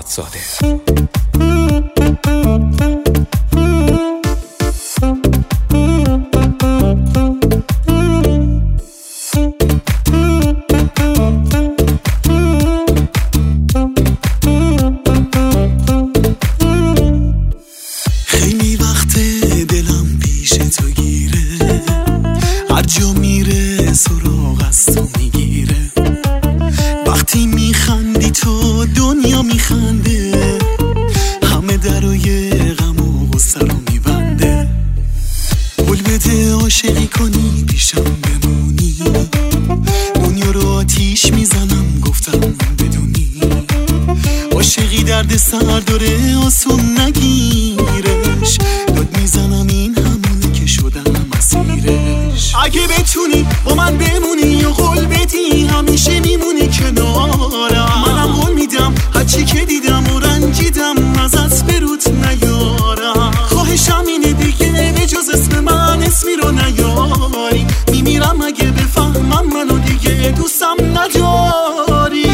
فرهادزاده. خیلی وقت دلم پیش تو گیره، هر جا میره سراغ از تو میگیره. وقتی میخندی تو دنیا میخنده، همه درای غم و غصه رو میبنده. قول بده عاشقی کنی پیشم بمونی، دنیا رو آتیش میزنم گفتم بدونی. عاشقی درد سر داره آسون نگیرش، داد میزنم این همونه که شدم اسیرش. اگه بتونی با من بمونی و قول بدی همیشه میمونی کنارم، منم قول میدم هرچی که دیدم و رنجیدم ازت بروت نیارم. خواهشم اینه دیگه به جز اسم من اسمی رو نیاری، میمیرم اگه بفهمم منو دیگه دوستم نداری.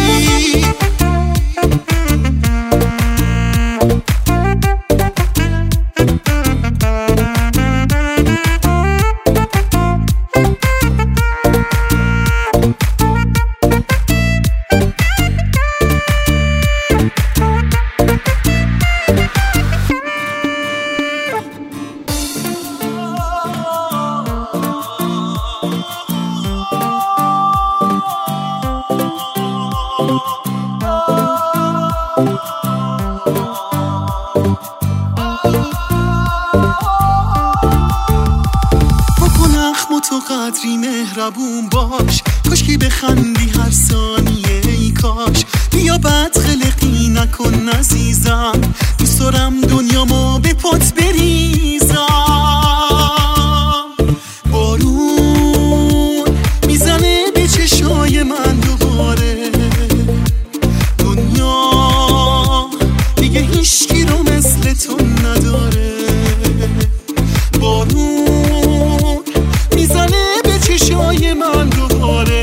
تو قدری مهربون باش، کاشکی بخندی هر ثانیه ای کاش. بیا بد خلقی نکن عزیزم، دوست دارم دنیامو به پات بریزم. بارون میزنه به چشای من دوباره، دنیا دیگه هیچکی رو مثل تو نداره. بارون میزنه به چشای من دوباره،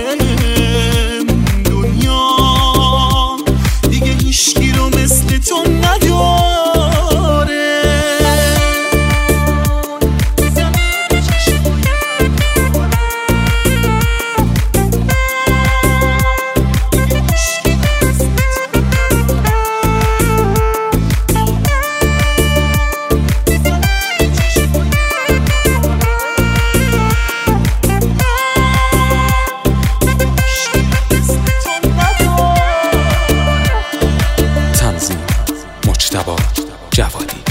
دنیا دیگه هیچکی رو مثل تو نداره. میزنه به چشای من دوباره، دیگه هیچکی رو مثل تو تنظیم مجتبی جوادی.